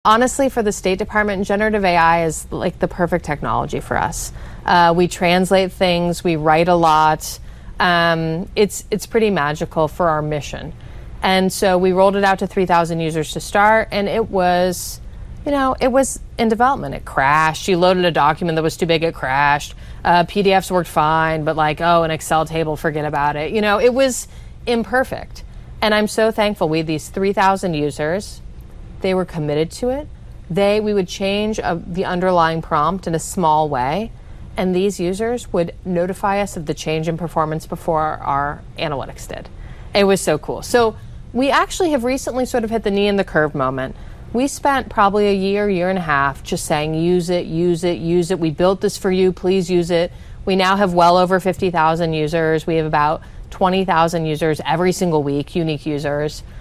Honestly, for the State Department, generative AI is like the perfect technology for us. We translate things, we write a lot. It's pretty magical for our mission. And so we rolled it out to 3,000 users to start, and it was in development. It crashed. You loaded a document that was too big, it crashed. PDFs worked fine, but an Excel table, forget about it. It was imperfect. And I'm so thankful we had these 3,000 users. They were committed to it. We would change the underlying prompt in a small way, and these users would notify us of the change in performance before our analytics did. It was so cool. So we actually have recently sort of hit the knee in the curve moment. We spent probably a year and a half just saying, use it, use it, use it. We built this for you, please use it. We now have well over 50,000 users. We have about 20,000 users every single week, unique users.